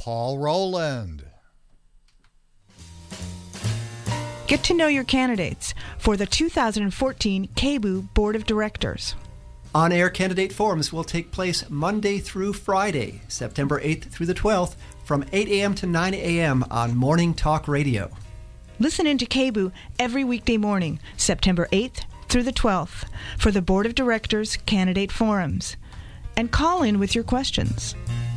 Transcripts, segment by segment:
Paul Rowland. Get to know your candidates for the 2014 KBOO Board of Directors. On-air candidate forums will take place Monday through Friday, September 8th through the 12th, from 8 a.m. to 9 a.m. on Morning Talk Radio. Listen into KBOO every weekday morning, September 8th through the 12th, for the Board of Directors candidate forums. And call in with your questions.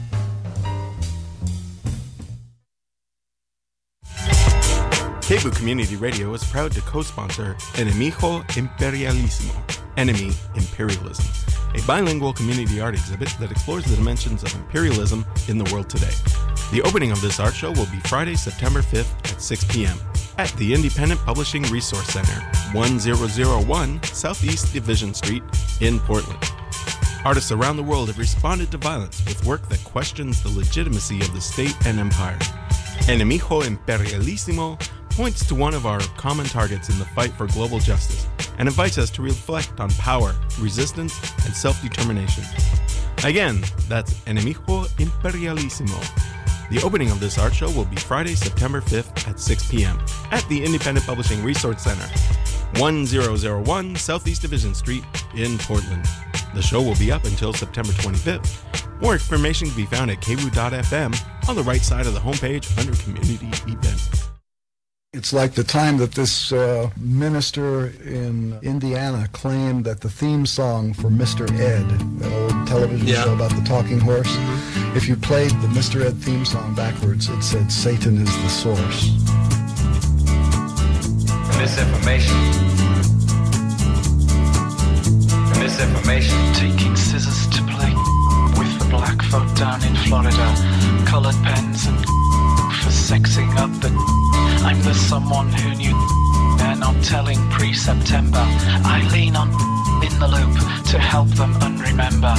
KBOO Community Radio is proud to co-sponsor Enemigo Imperialismo, Enemy Imperialism, a bilingual community art exhibit that explores the dimensions of imperialism in the world today. The opening of this art show will be Friday, September 5th at 6 p.m. at the Independent Publishing Resource Center, 1001 Southeast Division Street in Portland. Artists around the world have responded to violence with work that questions the legitimacy of the state and empire. Enemigo Imperialismo points to one of our common targets in the fight for global justice and invites us to reflect on power, resistance, and self-determination. Again, that's Enemigo Imperialismo. The opening of this art show will be Friday, September 5th at 6 p.m. at the Independent Publishing Resource Center, 1001 Southeast Division Street in Portland. The show will be up until September 25th. More information can be found at kboo.fm on the right side of the homepage under Community Events. It's like the time that this minister in Indiana claimed that the theme song for Mr. Ed, that old television show about the talking horse, if you played the Mr. Ed theme song backwards, it said, "Satan is the source." Misinformation. Misinformation. Taking scissors to play with the black folk down in Florida. Colored pens and for sexing up the... I'm the someone who knew they're not telling pre-September. I lean on in the loop to help them unremember.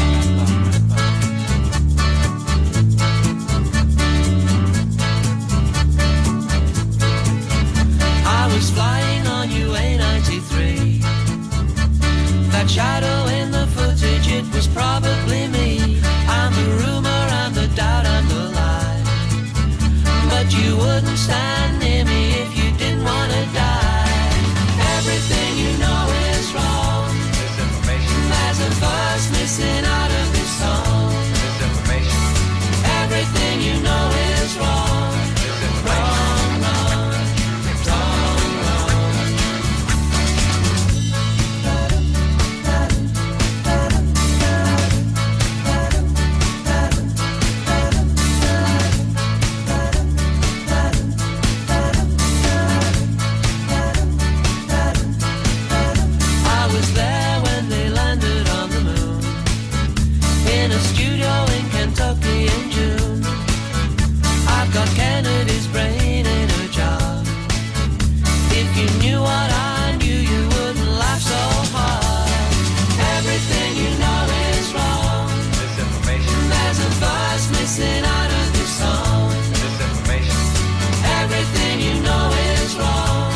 I was flying on UA-93. That shadow in the footage, it was probably me. I'm the rumor, I'm the doubt, I'm the lie. But you wouldn't stand near me if you didn't want to die. Everything you know is wrong. There's a verse missing out of this song. Everything you know is wrong. Wrong, wrong, wrong, wrong. I was there when they landed on the moon, in a studio in Kentucky in June. I've got Kennedy's brain in a jar. If you knew what I knew, you wouldn't laugh so hard. Everything you know is wrong. There's a verse missing out of this song. Everything you know is wrong.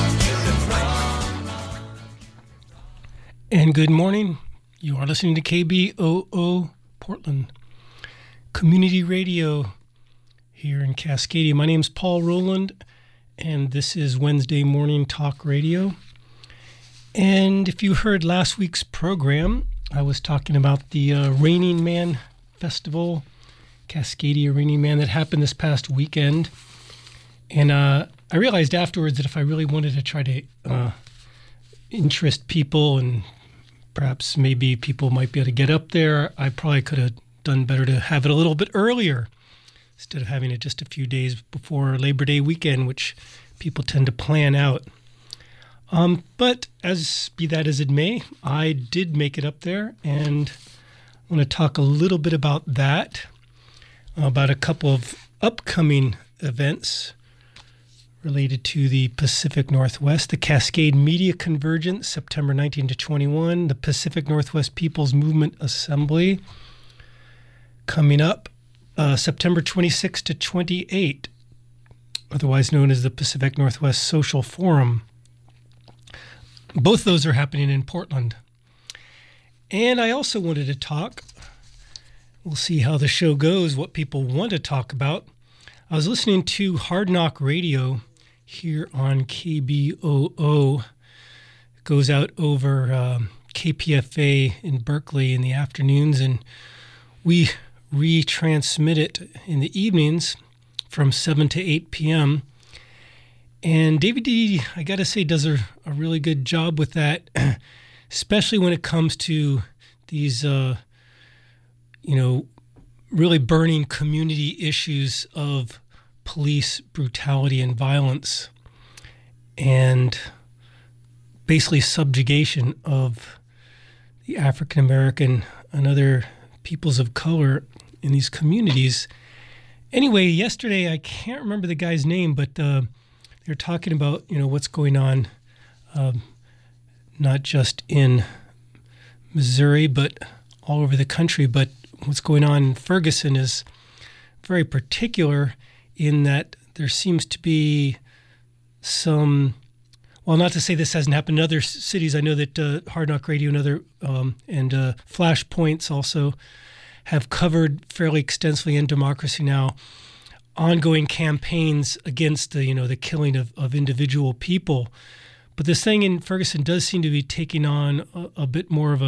And good morning. You are listening to KBOO Portland Community Radio here in Cascadia. My name's Paul Rowland, and this is Wednesday Morning Talk Radio. And if you heard last week's program, I was talking about the Raining Man Festival, Cascadia Raining Man, that happened this past weekend. And I realized afterwards that if I really wanted to try to interest people, and perhaps maybe people might be able to get up there, I probably could have done better to have it a little bit earlier instead of having it just a few days before Labor Day weekend, which people tend to plan out. But as be that as it may, I did make it up there, and I want to talk a little bit about that, about a couple of upcoming events related to the Pacific Northwest, the Cascade Media Convergence, September 19 to 21, the Pacific Northwest People's Movement Assembly, coming up September 26 to 28, otherwise known as the Pacific Northwest Social Forum. Both those are happening in Portland. And I also wanted to talk, we'll see how the show goes, what people want to talk about I was listening to Hard Knock Radio here on KBOO. It goes out over KPFA in Berkeley in the afternoons, and we retransmit it in the evenings from 7 to 8 p.m. And David D., I got to say, does a really good job with that, especially when it comes to these, really burning community issues of police brutality and violence and basically subjugation of the African American and other peoples of color in these communities. Anyway, yesterday, I can't remember the guy's name, but they're talking about, what's going on, not just in Missouri, but all over the country. But what's going on in Ferguson is very particular in that there seems to be some, well, not to say this hasn't happened in other cities. I know that Hard Knock Radio and other and Flashpoints also have covered fairly extensively in Democracy Now! Ongoing campaigns against the killing of individual people. But this thing in Ferguson does seem to be taking on a bit more of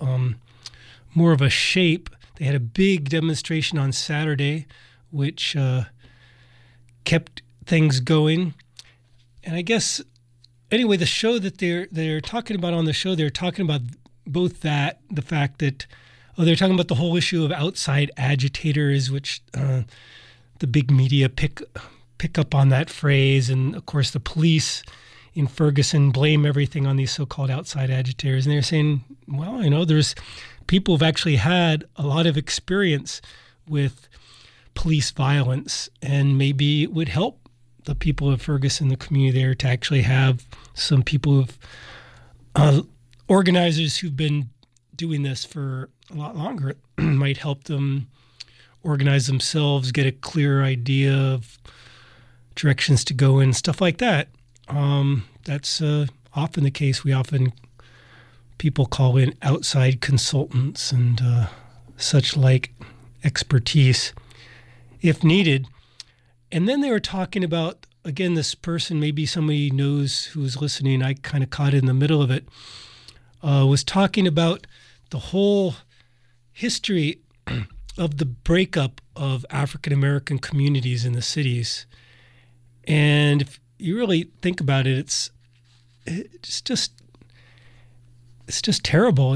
a shape. They had a big demonstration on Saturday, which kept things going. And I guess, anyway, the show that they're talking about on the show, they're talking about both that, the fact that, they're talking about the whole issue of outside agitators, which the big media pick up on that phrase. And, of course, the police in Ferguson blame everything on these so-called outside agitators. And they're saying, well, there's people who've actually had a lot of experience with police violence, and maybe it would help the people of Ferguson, the community there, to actually have some people who've organizers who've been doing this for a lot longer. It might help them organize themselves, get a clear idea of directions to go in, stuff like that. That's often the case. People call in outside consultants and such like expertise if needed. And then they were talking about, again, this person, maybe somebody knows who's listening, I kind of caught in the middle of it, was talking about the whole history of the breakup of African American communities in the cities. And if you really think about it, it's just terrible.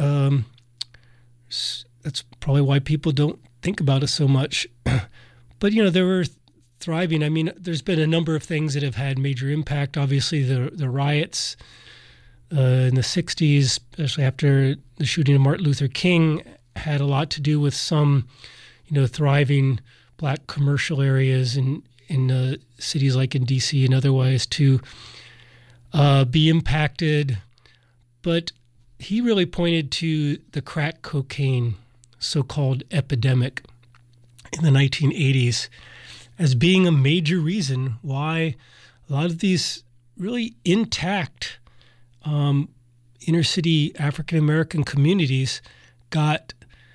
That's probably why people don't think about it so much. But they were thriving. I mean, there's been a number of things that have had major impact. Obviously, the riots in the 60s, especially after the shooting of Martin Luther King, had a lot to do with some, thriving black commercial areas in cities like in D.C. and otherwise to be impacted. But he really pointed to the crack cocaine so-called epidemic in the 1980s as being a major reason why a lot of these really intact inner city African-American communities got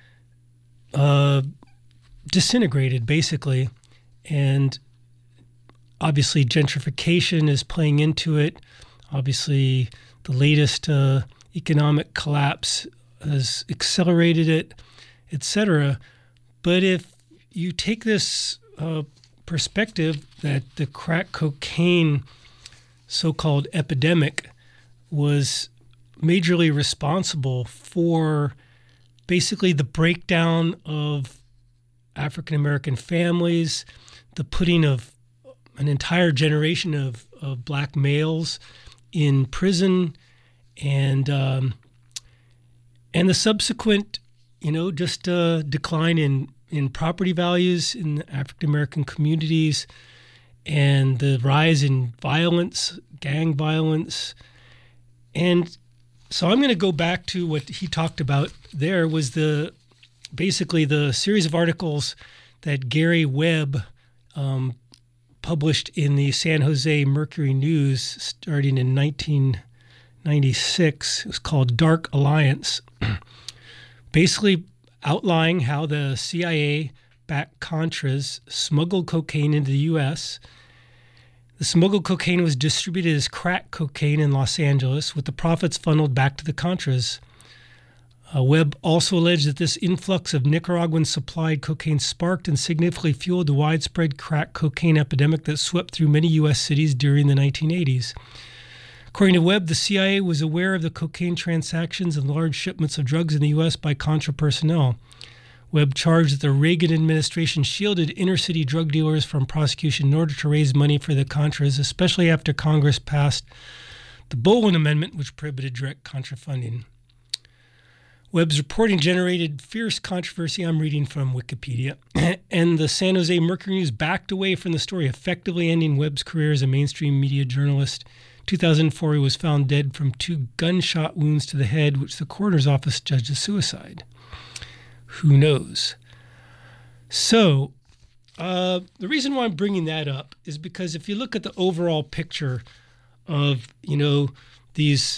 disintegrated, basically. And obviously gentrification is playing into it. Obviously the latest economic collapse has accelerated it, etc. But if you take this perspective that the crack cocaine so-called epidemic was majorly responsible for basically the breakdown of African American families, the putting of an entire generation of black males in prison, and the subsequent, decline in property values in the African American communities, and the rise in violence, gang violence. And so I'm going to go back to what he talked about there was basically the series of articles that Gary Webb published in the San Jose Mercury News starting in 1996. It was called Dark Alliance, basically outlining how the CIA backed Contras smuggled cocaine into the U.S. The smuggled cocaine was distributed as crack cocaine in Los Angeles, with the profits funneled back to the Contras. Webb also alleged that this influx of Nicaraguan-supplied cocaine sparked and significantly fueled the widespread crack cocaine epidemic that swept through many U.S. cities during the 1980s. According to Webb, the CIA was aware of the cocaine transactions and large shipments of drugs in the U.S. by Contra personnel. Webb charged that the Reagan administration shielded inner-city drug dealers from prosecution in order to raise money for the Contras, especially after Congress passed the Boland Amendment, which prohibited direct Contra funding. Webb's reporting generated fierce controversy. I'm reading from Wikipedia. And the San Jose Mercury News backed away from the story, effectively ending Webb's career as a mainstream media journalist. In 2004, he was found dead from 2 gunshot wounds to the head, which the coroner's office judged as suicide. Who knows? So, the reason why I'm bringing that up is because if you look at the overall picture of, these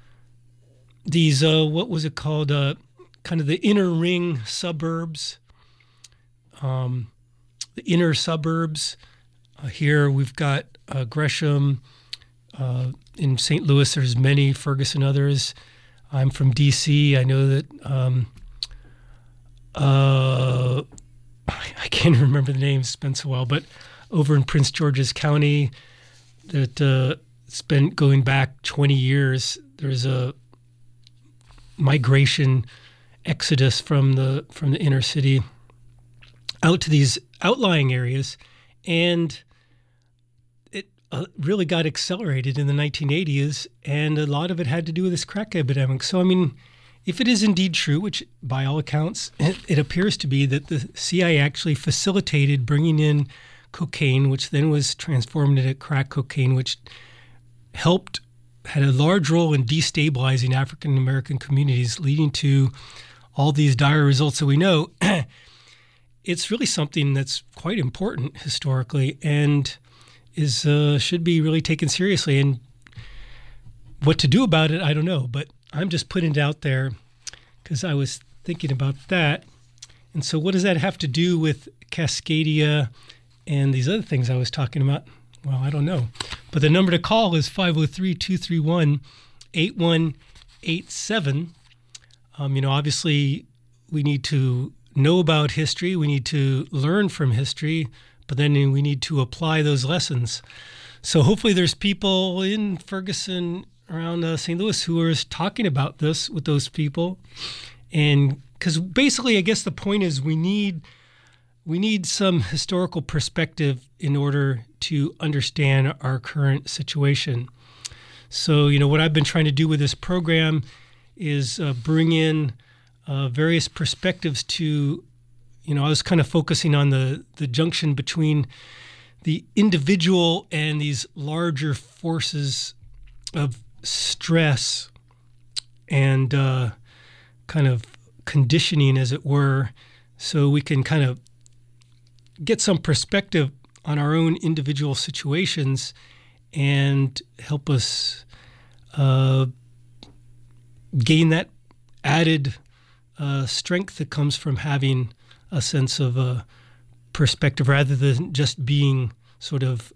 what was it called, kind of the inner ring suburbs, the inner suburbs. Here we've got Gresham. In St. Louis, there's many, Ferguson, others. I'm from D.C. I know that I can't remember the names. It's been so while, but over in Prince George's County, that it's been going back 20 years. There's a migration exodus from the inner city out to these outlying areas, and it really got accelerated in the 1980s, and a lot of it had to do with this crack epidemic. So, I mean, if it is indeed true, which by all accounts it appears to be, that the CIA actually facilitated bringing in cocaine, which then was transformed into crack cocaine, which had a large role in destabilizing African American communities, leading to all these dire results that we know, it's really something that's quite important historically and is should be really taken seriously. And what to do about it, I don't know, but I'm just putting it out there because I was thinking about that. And so what does that have to do with Cascadia and these other things I was talking about? Well, I don't know. But the number to call is 503-231-8187. Obviously, we need to know about history. We need to learn from history, but then we need to apply those lessons. So hopefully there's people in Ferguson, around St. Louis, who are talking about this with those people. And because basically, I guess the point is we need some historical perspective in order to understand our current situation. So, what I've been trying to do with this program is bring in various perspectives to, I was kind of focusing on the junction between the individual and these larger forces of stress and kind of conditioning, as it were, so we can kind of get some perspective on our own individual situations and help us gain that added strength that comes from having a sense of perspective rather than just being sort of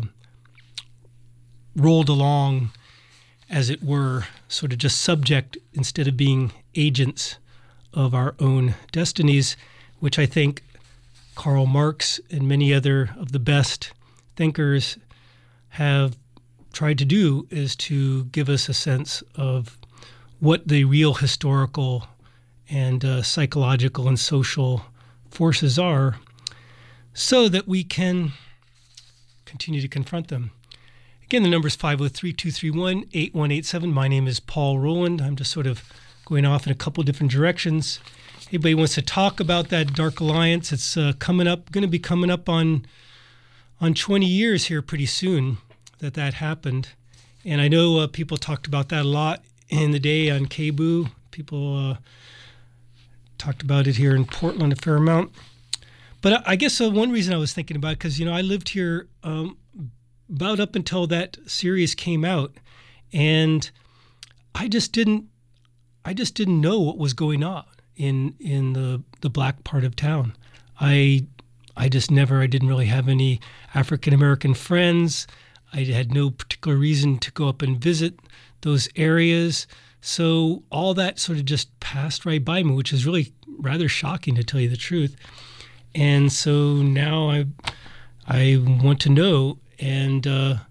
rolled along, as it were, sort of just subject instead of being agents of our own destinies, which I think Karl Marx and many other of the best thinkers have tried to do, is to give us a sense of what the real historical and psychological and social forces are so that we can continue to confront them. Again, the number is 503-231-8187. My name is Paul Rowland. I'm just sort of going off in a couple different directions. Anybody wants to talk about that Dark Alliance? It's going to be coming up on 20 years here pretty soon that happened. And I know people talked about that a lot in the day on KBOO. People talked about it here in Portland a fair amount. But I guess one reason I was thinking about it, because, I lived here about up until that series came out, and I just didn't know what was going on in the black part of town. I didn't really have any African American friends. I had no particular reason to go up and visit those areas. So all that sort of just passed right by me, which is really rather shocking, to tell you the truth. And so now I want to know, and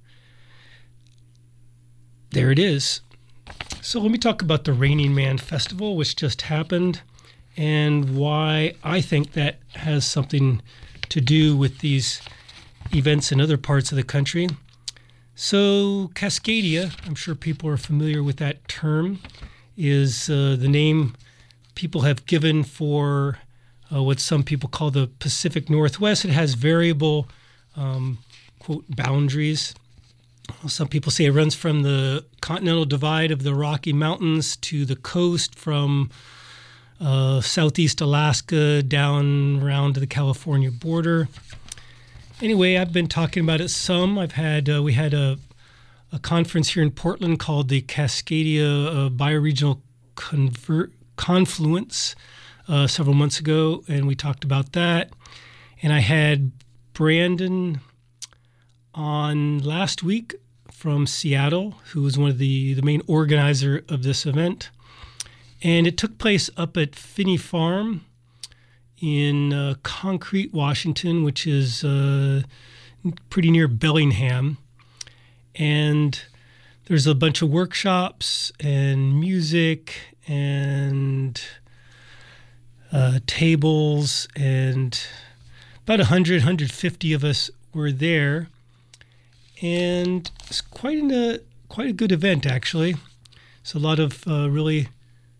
there it is. So let me talk about the Raining Man Festival, which just happened, and why I think that has something to do with these events in other parts of the country. So Cascadia, I'm sure people are familiar with that term, is the name people have given for what some people call the Pacific Northwest. It has variable, quote, boundaries. Some people say it runs from the continental divide of the Rocky Mountains to the coast, from southeast Alaska down around to the California border. Anyway, I've been talking about it some. We had a conference here in Portland called the Cascadia Bioregional Confluence several months ago, and we talked about that. And I had Brandon on last week from Seattle, who was one of the main organizer of this event. And it took place up at Finney Farm in Concrete, Washington, which is pretty near Bellingham. And there's a bunch of workshops and music and tables, and about 150 of us were there. And it's quite a good event, actually. It's a lot of really...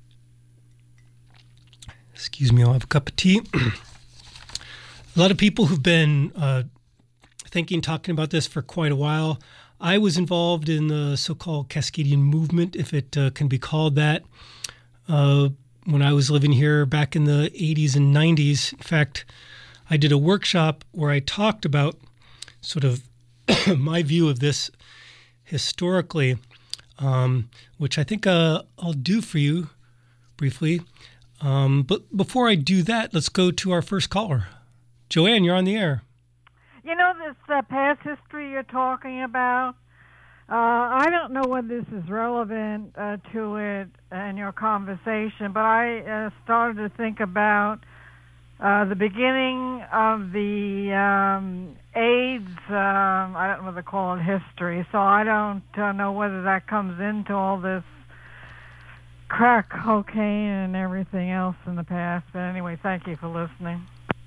Excuse me, I'll have a cup of tea. A lot of people who've been talking about this for quite a while. I was involved in the so-called Cascadian movement, if it can be called that, when I was living here back in the 80s and 90s. In fact, I did a workshop where I talked about sort of my view of this historically, which I think I'll do for you briefly. But before I do that, let's go to our first caller. Joanne, you're on the air. You know, this past history you're talking about, I don't know whether this is relevant to it in your conversation, but I started to think about the beginning of the AIDS, I don't know what they call it, history, so I don't know whether that comes into all this crack cocaine and everything else in the past. But anyway, thank you for listening.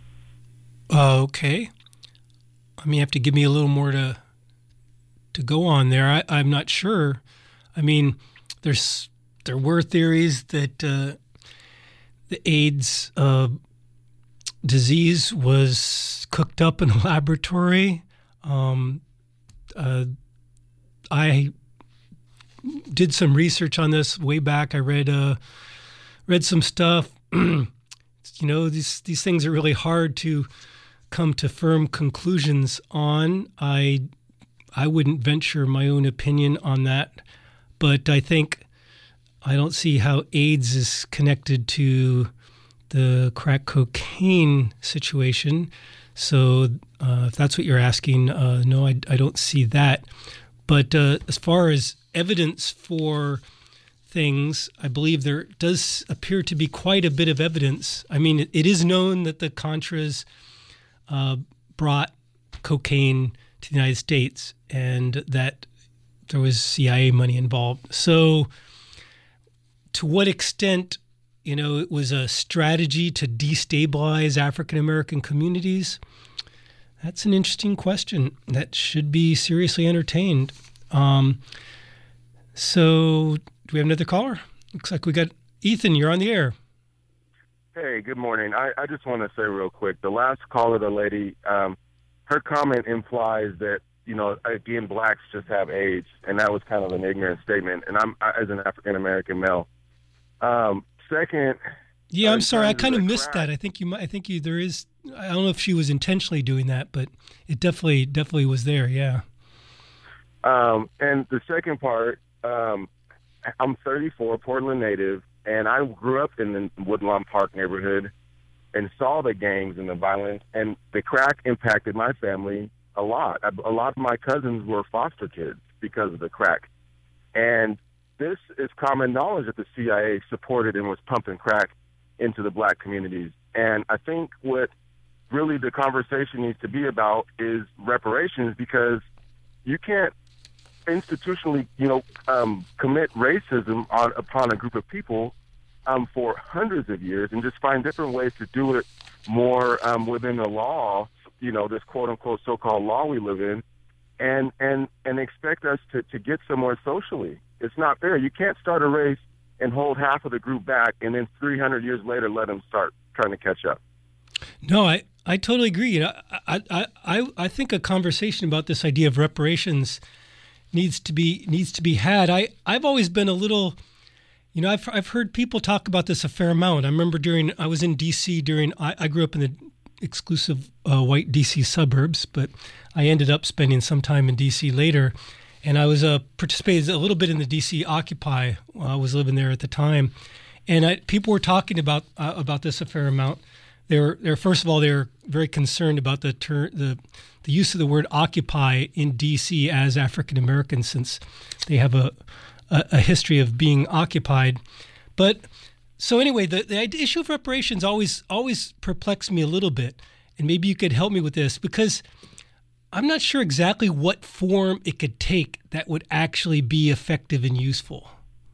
Okay. I mean, you have to give me a little more to go on there. I'm not sure. I mean, there were theories that the AIDS disease was cooked up in a laboratory. I did some research on this way back. I read some stuff. You know, these things are really hard to come to firm conclusions on. I wouldn't venture my own opinion on that, but I don't see how AIDS is connected to the crack cocaine situation. So if that's what you're asking, no, I don't see that. But as far as evidence for things, I believe there does appear to be quite a bit of evidence. I mean, it is known that the Contras brought cocaine to the United States and that there was CIA money involved. So to what extent, you know, it was a strategy to destabilize African American communities, that's an interesting question that should be seriously entertained. So do we have another caller? Looks like we got Ethan. You're on the air. Hey, good morning. I just want to say real quick, the last caller, the lady, her comment implies that, you know, again, blacks just have AIDS, and that was kind of an ignorant statement. And I'm, as an African-American male. Second... Yeah, I'm sorry. I kind of missed that. I think there is, I don't know if she was intentionally doing that, but it definitely was there. Yeah. And the second part, I'm 34, Portland native, and I grew up in the Woodlawn Park neighborhood. and saw the gangs and the violence, and the crack impacted my family a lot. A lot of my cousins were foster kids because of the crack. And this is common knowledge that the CIA supported and was pumping crack into the black communities. And I think what really the conversation needs to be about is reparations, because you can't institutionally, commit racism upon a group of people for hundreds of years and just find different ways to do it more within the law, this quote-unquote so-called law we live in, and expect us to get somewhere socially. It's not fair. You can't start a race and hold half of the group back and then 300 years later let them start trying to catch up. No, I totally agree. I think a conversation about this idea of reparations needs to be had. I've always been a little, I've heard people talk about this a fair amount. I remember I was in D.C. I grew up in the exclusive white D.C. suburbs, but I ended up spending some time in D.C. later, and I was participated a little bit in the D.C. Occupy while I was living there at the time, and people were talking about this a fair amount. First of all, they're very concerned about the use of the word occupy in D.C. as African Americans, since they have a history of being occupied. But so anyway, the issue of reparations always perplexed me a little bit, and maybe you could help me with this, because I'm not sure exactly what form it could take that would actually be effective and useful.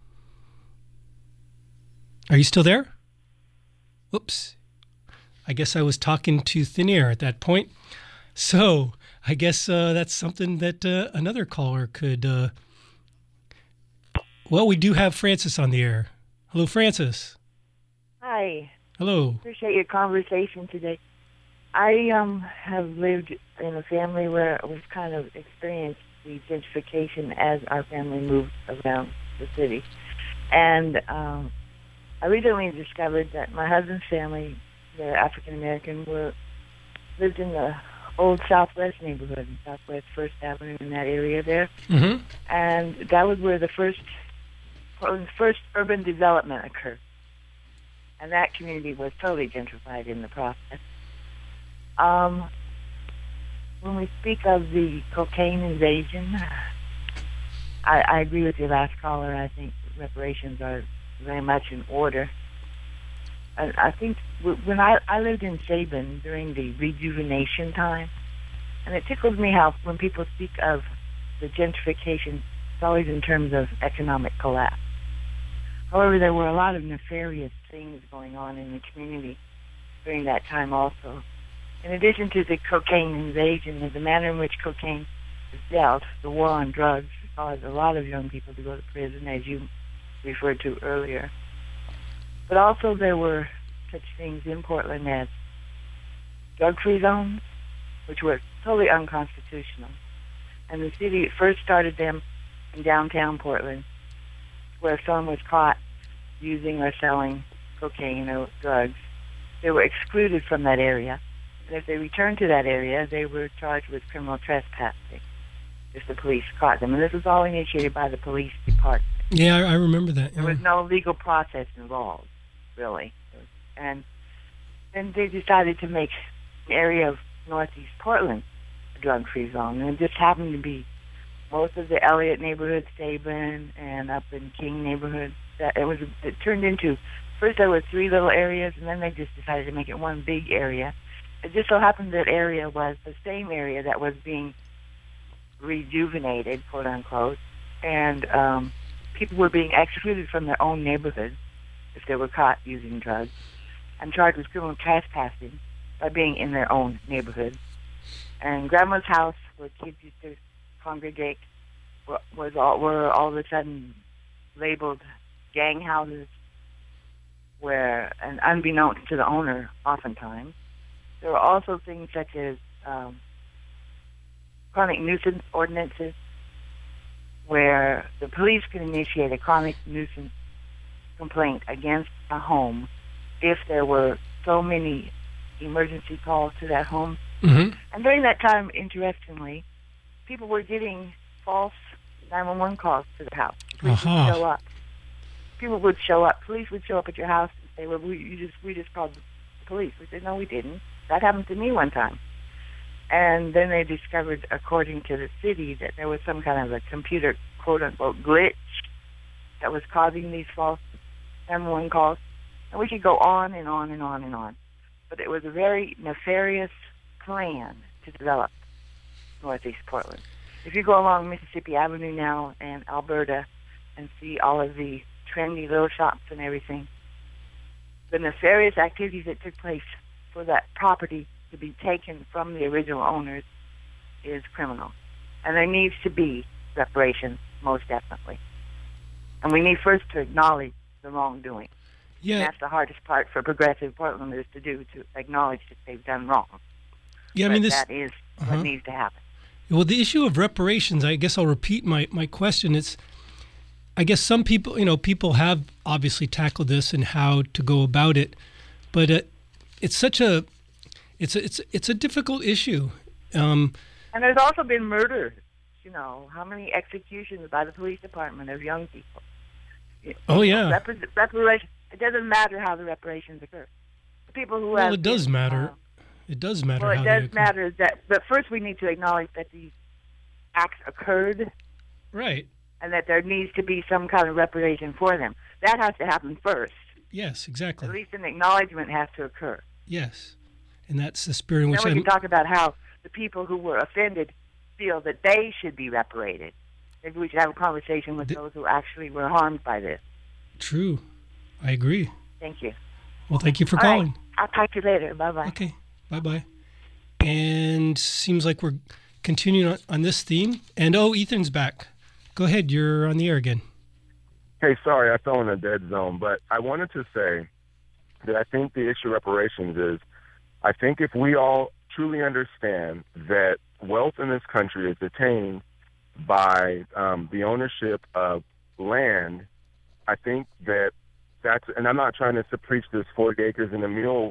Are you still there? Whoops. I guess I was talking to thin air at that point. So I guess that's something that another caller could... Well, we do have Francis on the air. Hello, Francis. Hi. Hello. Appreciate your conversation today. I have lived in a family where we've kind of experienced the gentrification as our family moved around the city. And I recently discovered that my husband's family, they're African American, lived in the old Southwest neighborhood, Southwest First Avenue, in that area there. Mm-hmm. And that was where the first urban development occurred. And that community was totally gentrified in the process. When we speak of the cocaine invasion, I agree with your last caller. I think reparations are very much in order. I think when I lived in Sabin during the rejuvenation time, and it tickles me how when people speak of the gentrification, it's always in terms of economic collapse. However, there were a lot of nefarious things going on in the community during that time also. In addition to the cocaine invasion and the manner in which cocaine is dealt, the war on drugs caused a lot of young people to go to prison, as you referred to earlier. But also there were such things in Portland as drug-free zones, which were totally unconstitutional. And the city first started them in downtown Portland, where if someone was caught using or selling cocaine or drugs, they were excluded from that area. And if they returned to that area, they were charged with criminal trespassing if the police caught them. And this was all initiated by the police department. Yeah, I remember that. There was no legal process involved, really. And then they decided to make the area of Northeast Portland a drug-free zone. And it just happened to be most of the Elliott neighborhood, Sabin, and up in King neighborhood. It turned into, first there were 3 little areas, and then they just decided to make it one big area. It just so happened that area was the same area that was being rejuvenated, quote unquote, and people were being excluded from their own neighborhood if they were caught using drugs and charged with criminal trespassing by being in their own neighborhood. And Grandma's house, where kids used to congregate, were all of a sudden labeled gang houses, where, and unbeknownst to the owner oftentimes, there were also things such as chronic nuisance ordinances, where the police can initiate a chronic nuisance complaint against a home if there were so many emergency calls to that home. Mm-hmm. And during that time, interestingly, people were getting false 911 calls to the house. Police would show up. People would show up. Police would show up at your house and say, "Well, we just called the police. We said, no, we didn't. That happened to me one time. And then they discovered, according to the city, that there was some kind of a computer, quote-unquote, glitch that was causing these false 911 calls. And we could go on and on and on and on. But it was a very nefarious plan to develop Northeast Portland. If you go along Mississippi Avenue now and Alberta and see all of the trendy little shops and everything, the nefarious activities that took place for that property to be taken from the original owners is criminal. And there needs to be reparations, most definitely. And we need first to acknowledge the wrongdoing. Yeah. And that's the hardest part for progressive Portlanders to do, to acknowledge that they've done wrong. Yeah, I mean, that is what needs to happen. Well, the issue of reparations, I guess I'll repeat my question. I guess some people, people have obviously tackled this and how to go about it, but it's a difficult issue. And there's also been murders. How many executions by the police department of young people? Oh yeah. Reparations. It doesn't matter how the reparations occur. The people who it does matter. It does matter. Well, it does matter but first we need to acknowledge that these acts occurred. Right. And that there needs to be some kind of reparation for them. That has to happen first. Yes, exactly. At least an acknowledgement has to occur. Yes. And that's the spirit in which then we can talk about how the people who were offended feel that they should be reparated. Maybe we should have a conversation with those who actually were harmed by this. True. I agree. Thank you. Well, thank you for All calling. Right. I'll talk to you later. Bye-bye. Okay. Bye-bye. And seems like we're continuing on this theme. And, Ethan's back. Go ahead. You're on the air again. Hey, sorry, I fell in a dead zone. But I wanted to say that I think the issue of reparations is, I think if we all truly understand that wealth in this country is attained by the ownership of land, I think that's, and I'm not trying to preach this 40 acres and a mule,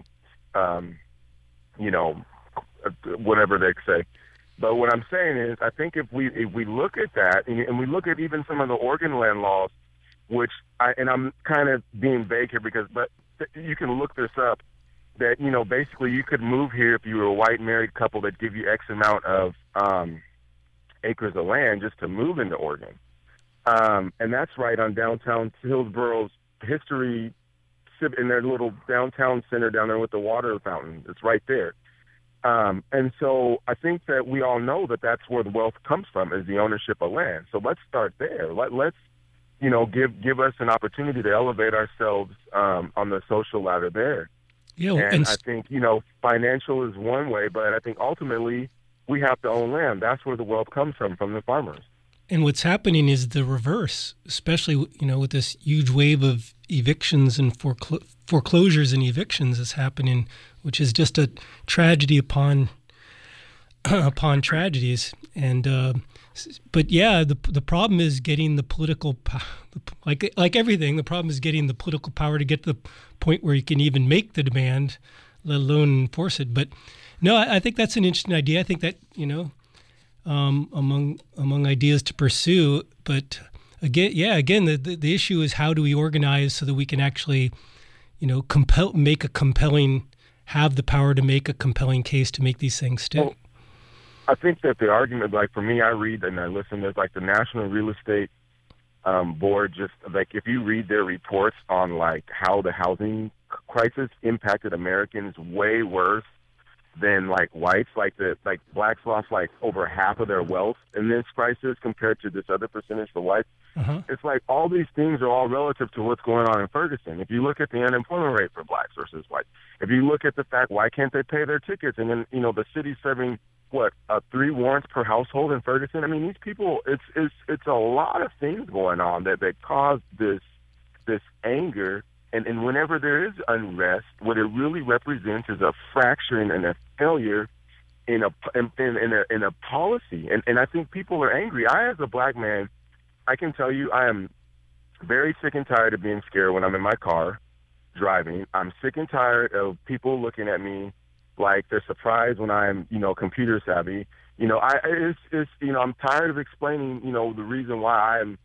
whatever they say. But what I'm saying is, I think if we look at that, and we look at even some of the Oregon land laws, which I'm kind of being vague here but you can look this up, that, basically you could move here if you were a white married couple that give you X amount of acres of land just to move into Oregon. And that's right on downtown Hillsboro's history, in their little downtown center down there with the water fountain. It's right there. And so I think that we all know that that's where the wealth comes from, is the ownership of land. So let's start there. Let's give us an opportunity to elevate ourselves on the social ladder there. Yeah, and I think, financial is one way, but I think ultimately we have to own land. That's where the wealth comes from the farmers. And what's happening is the reverse, especially, with this huge wave of evictions and foreclosures and evictions is happening, which is just a tragedy upon tragedies. And but yeah, the problem is getting the political, like everything, the problem is getting the political power to get to the point where you can even make the demand, let alone enforce it. But no, I think that's an interesting idea. I think that, among ideas to pursue, but again, the issue is how do we organize so that we can actually, have the power to make a compelling case to make these things stick. Well, I think that the argument, like for me, I read and I listen. There's like the National Real Estate Board. Just like if you read their reports on like how the housing crisis impacted Americans way worse than like whites, like blacks lost like over half of their wealth in this crisis compared to this other percentage for whites. Uh-huh. It's like all these things are all relative to what's going on in Ferguson. If you look at the unemployment rate for blacks versus whites, if you look at the fact why can't they pay their tickets, and then the city's serving 3 warrants per household in Ferguson. I mean, these people, it's a lot of things going on that cause this anger. And whenever there is unrest, what it really represents is a fracturing and a failure in a policy. And I think people are angry. I, as a black man, I can tell you I am very sick and tired of being scared when I'm in my car driving. I'm sick and tired of people looking at me like they're surprised when I'm, computer savvy. I'm tired of explaining, the reason why I'm,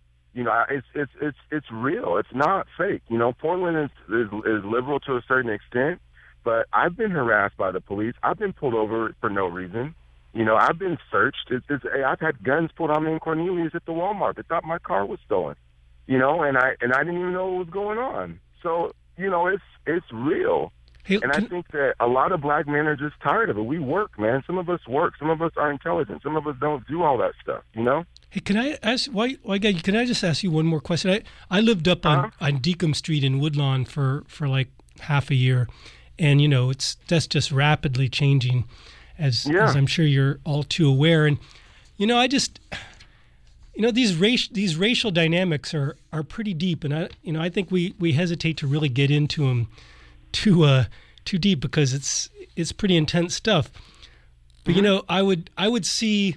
it's real. It's not fake. Portland is liberal to a certain extent, but I've been harassed by the police. I've been pulled over for no reason. You know, I've been searched. I've had guns pulled on me in Cornelius at the Walmart. They thought my car was stolen. You know, and I didn't even know what was going on. So, you know, it's real. Hey, and I think that a lot of black men are just tired of it. We work, man. Some of us work. Some of us are intelligent. Some of us don't do all that stuff, you know? Hey, can I ask can I just ask you one more question? I lived up on Deacom Street in Woodlawn for like half a year, and you know that's just rapidly changing, as I'm sure you're all too aware. And you know, these racial dynamics are pretty deep, and I think we hesitate to really get into them too deep because it's pretty intense stuff. But you know, I would see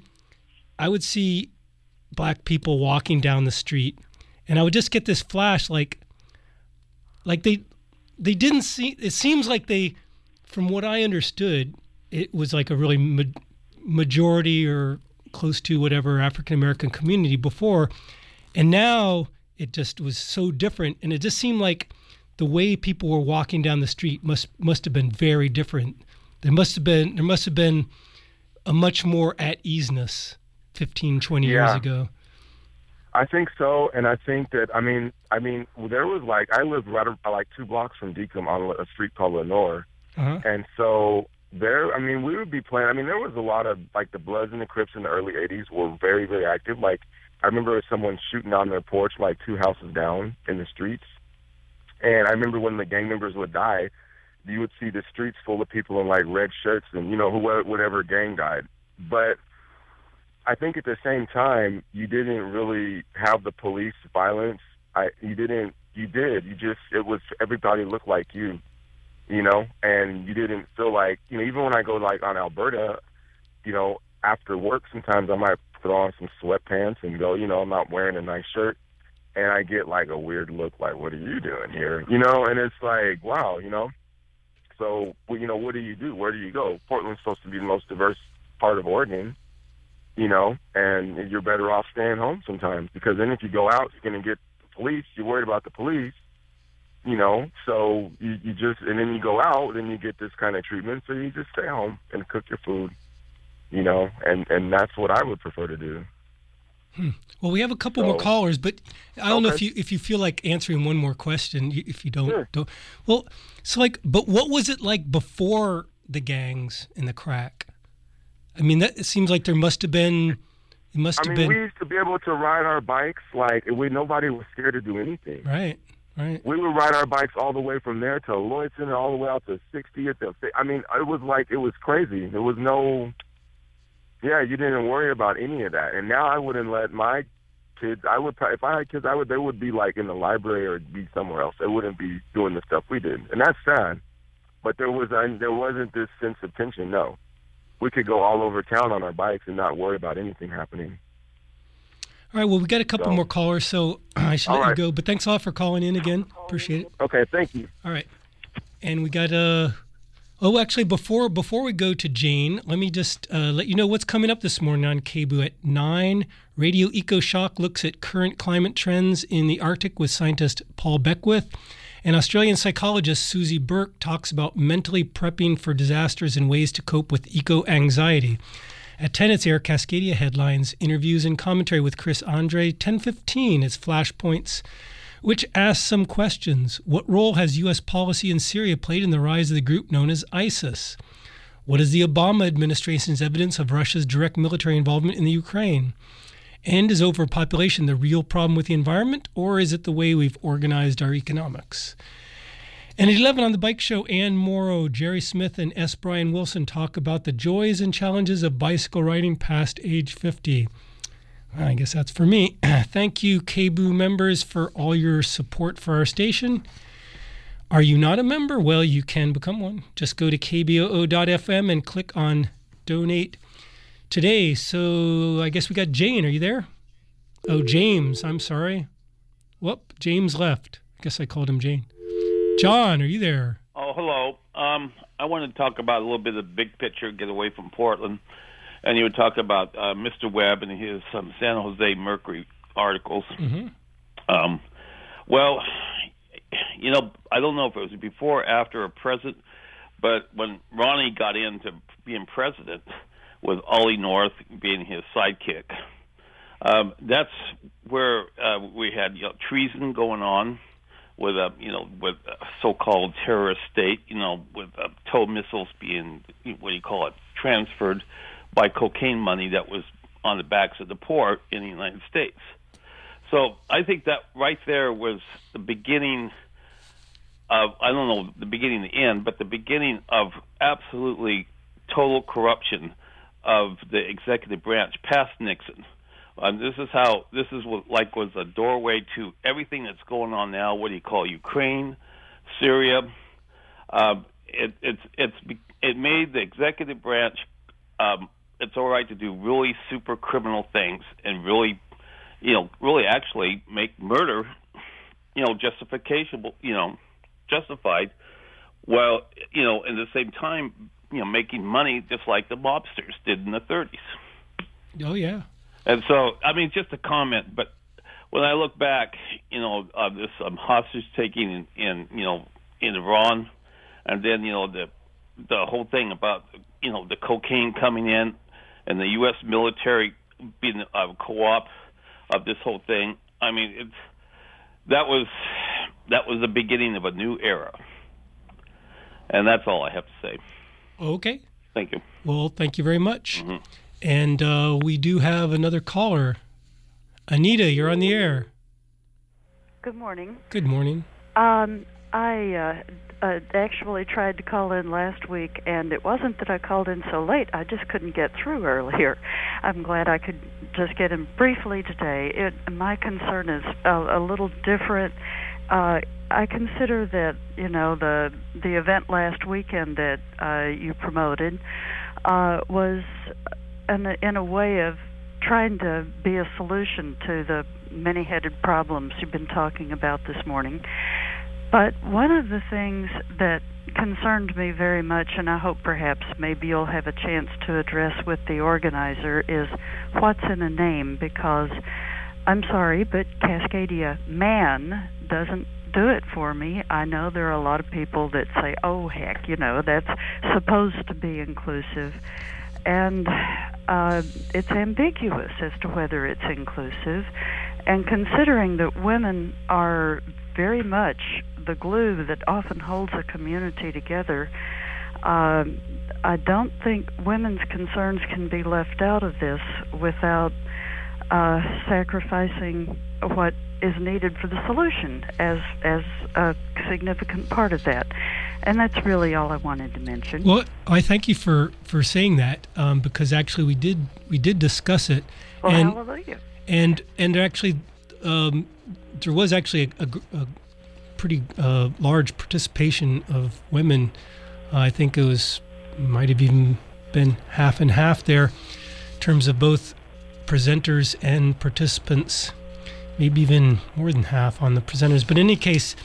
black people walking down the street, and I would just get this flash like they didn't see. It seems like they, from what I understood, it was like a really majority or close to whatever African American community before, and now it just was so different, and it just seemed like the way people were walking down the street must have been very different. There must have been a much more at easeness 15, 20 years ago. I think so, and I think that I mean there was like I lived right like 2 blocks from Deacom on a street called Lenore, and so there we would be playing. There was a lot of like the Bloods and the Crips in the early '80s were very, very active. Like I remember someone shooting on their porch like 2 houses down in the streets, and I remember when the gang members would die, you would see the streets full of people in like red shirts and whatever gang died, but I think at the same time, you didn't really have the police violence. It was everybody looked like you, and you didn't feel like, even when I go like on Alberta, after work, sometimes I might put on some sweatpants and go, I'm not wearing a nice shirt, and I get like a weird look like, what are you doing here? And it's like, wow, so, what do you do? Where do you go? Portland's supposed to be the most diverse part of Oregon. And you're better off staying home sometimes, because then if you go out, you're going to get the police. You're worried about the police, so you just, and then you go out and you get this kind of treatment. So you just stay home and cook your food, and that's what I would prefer to do. Well, we have a couple more callers, but I don't know if you feel like answering one more question. If you don't, don't. Well, so but what was it like before the gangs and the crack? It seems like there must have been. We used to be able to ride our bikes like nobody was scared to do anything. Right. We would ride our bikes all the way from there to Lloydton and all the way out to 60th. It was crazy. There was no. Yeah, you didn't worry about any of that. And now I wouldn't let my kids. If I had kids, they would be like in the library or be somewhere else. They wouldn't be doing the stuff we did, and that's sad. But there wasn't this sense of tension. No. We could go all over town on our bikes and not worry about anything happening. All right, well, we got a couple more callers, so I should let you go. But thanks a lot for calling in again. Appreciate it. Okay, thank you. All right. And we got actually, before we go to Jane, let me just let you know what's coming up this morning on KBOO at 9. Radio EcoShock looks at current climate trends in the Arctic with scientist Paul Beckwith. And Australian psychologist Susie Burke talks about mentally prepping for disasters and ways to cope with eco-anxiety. At 10, it's Air Cascadia Headlines, interviews and commentary with Chris Andre. 10:15 is Flashpoints, which asks some questions. What role has U.S. policy in Syria played in the rise of the group known as ISIS? What is the Obama administration's evidence of Russia's direct military involvement in the Ukraine? And is overpopulation the real problem with the environment, or is it the way we've organized our economics? And at 11 on the Bike Show, Ann Morrow, Jerry Smith, and S. Brian Wilson talk about the joys and challenges of bicycle riding past age 50. I guess that's for me. Thank you, KBOO members, for all your support for our station. Are you not a member? Well, you can become one. Just go to kboo.fm and click on Donate Today. So I guess we got Jane. Are you there? Oh, James. I'm sorry. Whoop, James left. I guess I called him Jane. John, are you there? Oh, hello. I want to talk about a little bit of the big picture, get away from Portland. And you would talk about Mr. Webb and his San Jose Mercury articles. Mm-hmm. Well, I don't know if it was before or after a president, But when Ronnie got into being president, with Ollie North being his sidekick, that's where we had treason going on with a so-called terrorist state, with TOW missiles being transferred by cocaine money that was on the backs of the poor in the United States. So I think that right there was the beginning of, I don't know the beginning and the end, but the beginning of absolutely total corruption of the executive branch past Nixon. This is what was a doorway to everything that's going on now. What do you call Ukraine, Syria? It made the executive branch. It's all right to do really super criminal things and really actually make murder, justified. While in the same time, making money just like the mobsters did in the 30s. Oh yeah. And so, I mean, just a comment, but when I look back, this hostage taking in Iran, and then the whole thing about the cocaine coming in, and the U.S. military being a co-op of this whole thing. I mean, that was the beginning of a new era, and that's all I have to say. Okay. Thank you. Well, thank you very much. Mm-hmm. And we do have another caller. Anita, you're on the air. Good morning. Good morning. I actually tried to call in last week, and it wasn't that I called in so late. I just couldn't get through earlier. I'm glad I could just get in briefly today. My concern is a little different. I consider that the event last weekend that you promoted was in a way of trying to be a solution to the many-headed problems you've been talking about this morning. But one of the things that concerned me very much, and I hope perhaps maybe you'll have a chance to address with the organizer, is what's in a name, because I'm sorry, but Cascadia Man doesn't do it for me. I know there are a lot of people that say, oh, heck, that's supposed to be inclusive. And it's ambiguous as to whether it's inclusive. And considering that women are very much the glue that often holds a community together, I don't think women's concerns can be left out of this without sacrificing what is needed for the solution as a significant part of that. And that's really all I wanted to mention. Well, I thank you for saying that, because actually we did discuss it. Well, hallelujah. And actually, there was actually a pretty large participation of women. I think it might have even been half and half there, in terms of both presenters and participants. Maybe even more than half on the presenters. But in any case,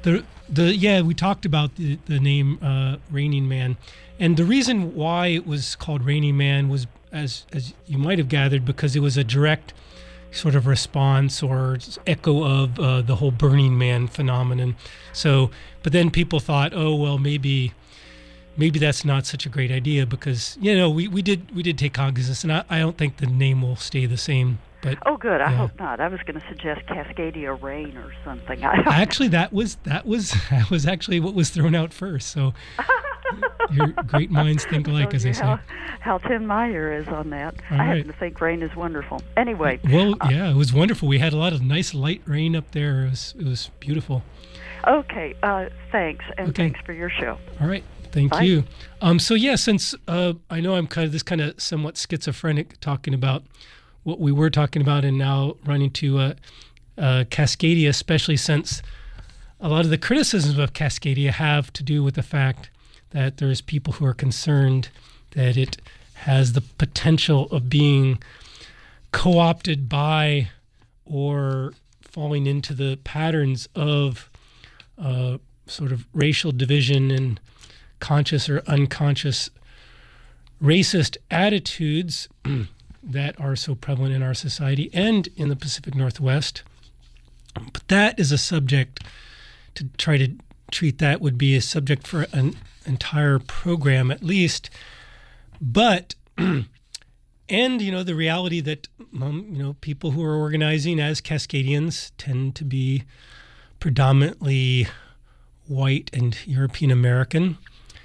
we talked about the name Raining Man, and the reason why it was called Raining Man was, as you might have gathered, because it was a direct sort of response or echo of the whole Burning Man phenomenon. So, but then people thought, oh well, maybe that's not such a great idea, because we did take cognizance, and I don't think the name will stay the same. But, oh, good. I hope not. I was going to suggest Cascadia Rain or something. Actually, that was actually what was thrown out first. So your great minds think alike, as they say. How Tim Meyer is on that. All I right. happen to think rain is wonderful. Anyway. Well, yeah, it was wonderful. We had a lot of nice light rain up there. It was beautiful. Okay. Thanks, and thanks for your show. All right. Thank you. Since I know I'm kind of somewhat schizophrenic talking about what we were talking about and now running to Cascadia, especially since a lot of the criticisms of Cascadia have to do with the fact that there's people who are concerned that it has the potential of being co-opted by or falling into the patterns of sort of racial division and conscious or unconscious racist attitudes that are so prevalent in our society and in the Pacific Northwest. But that is a subject to try to treat that would be a subject for an entire program at least. But, and, the reality that, people who are organizing as Cascadians tend to be predominantly white and European American.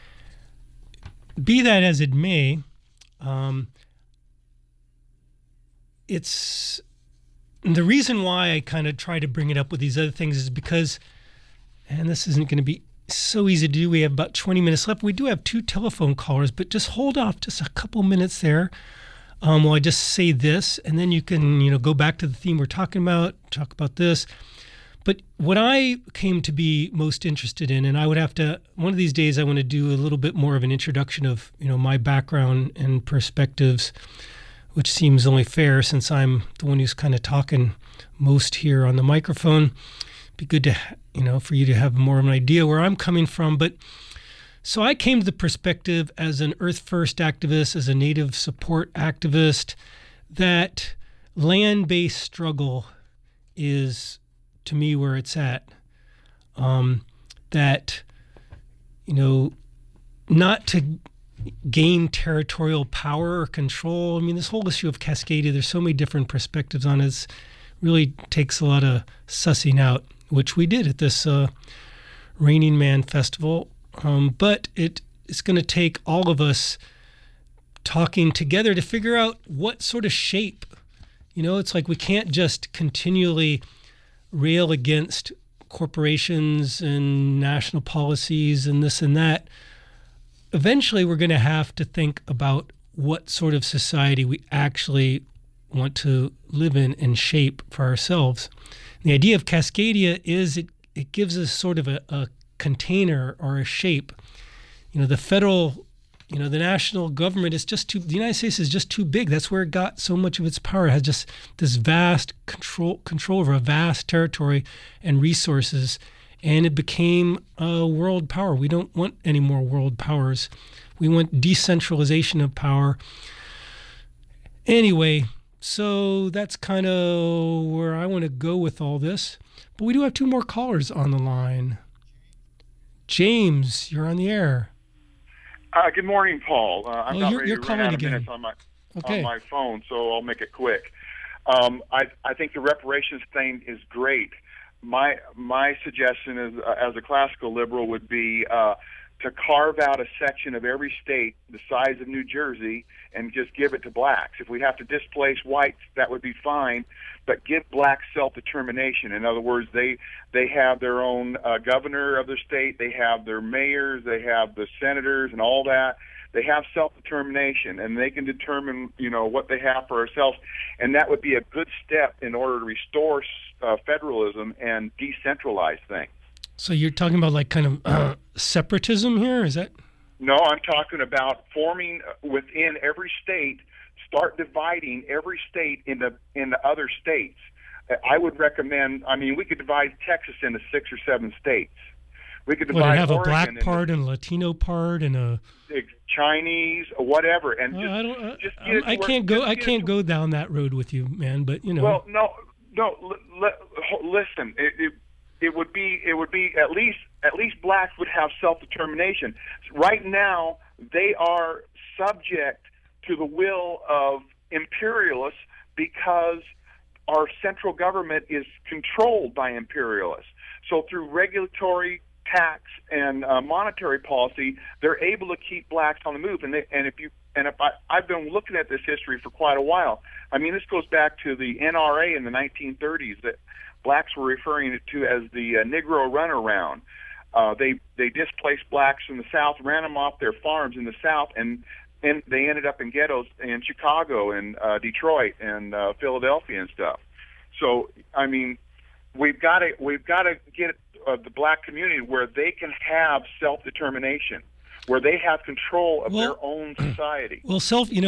Be that as it may, it's the reason why I kind of try to bring it up with these other things is because, and this isn't going to be so easy to do. We have about 20 minutes left. We do have 2 telephone callers, but just hold off just a couple minutes there while I just say this, and then you can, go back to the theme we're talking about, talk about this. But what I came to be most interested in, and I would have to, one of these days I want to do a little bit more of an introduction of, my background and perspectives, which seems only fair since I'm the one who's kind of talking most here on the microphone. Be good to, for you to have more of an idea where I'm coming from. But so I came to the perspective as an Earth First activist, as a Native support activist, that land-based struggle is, to me, where it's at. That, not to gain territorial power or control. I mean, this whole issue of Cascadia, there's so many different perspectives on it. It really takes a lot of sussing out, which we did at this Raining Man Festival. But it's going to take all of us talking together to figure out what sort of shape. It's like we can't just continually rail against corporations and national policies and this and that. Eventually, we're going to have to think about what sort of society we actually want to live in and shape for ourselves. The idea of Cascadia is it gives us sort of a container or a shape. The federal, the national government is just the United States is just too big. That's where it got so much of its power. It has just this vast control over a vast territory and resources. And it became a world power. We don't want any more world powers. We want decentralization of power. Anyway, so that's kind of where I want to go with all this. But we do have 2 more callers on the line. James, you're on the air. Good morning, Paul. I'm not ready you're to calling run out again. of minutes on my phone, so I'll make it quick. I think the reparations thing is great. My suggestion is, as a classical liberal, would be to carve out a section of every state the size of New Jersey and just give it to blacks. If we have to displace whites, that would be fine, but give blacks self-determination. In other words, they have their own governor of their state, they have their mayors, they have the senators and all that. They have self-determination, and they can determine, what they have for ourselves, and that would be a good step in order to restore federalism and decentralize things. So you're talking about like kind of separatism here? Is that? No, I'm talking about forming within every state, start dividing every state into other states. I would recommend, we could divide Texas into 6 or 7 states. We could divide have Oregon a black part and a Latino part and a Chinese, whatever, and I can't go down that road with you, man. But Well, no. Listen, it would be at least blacks would have self-determination. Right now, they are subject to the will of imperialists because our central government is controlled by imperialists. So through regulatory, tax, and monetary policy, they're able to keep blacks on the move. I've been looking at this history for quite a while. This goes back to the NRA in the 1930s that blacks were referring to as the Negro runaround. They displaced blacks from the South, ran them off their farms in the South, and they ended up in ghettos in Chicago and Detroit and Philadelphia and stuff. So, we've got to get the black community where they can have self-determination, where they have control of their own society. Well,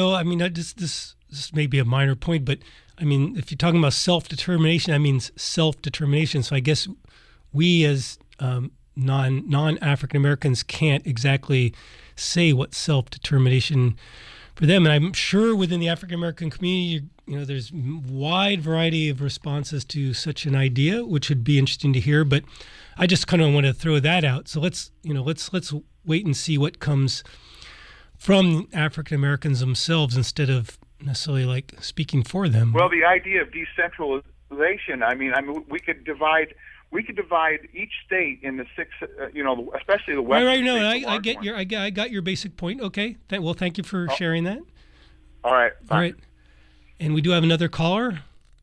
this may be a minor point, but if you're talking about self-determination, that means self-determination. So I guess we as non-African Americans can't exactly say what self-determination for them. And I'm sure within the African American community, there's wide variety of responses to such an idea, which would be interesting to hear. But I just kind of want to throw that out. So let's wait and see what comes from African Americans themselves instead of necessarily like speaking for them. Well, the idea of decentralization. I mean, we could divide each state into 6. Especially the West. Right. No, I get I got your basic point. Okay. Well, thank you for sharing that. All right. Bye. All right. And we do have another caller.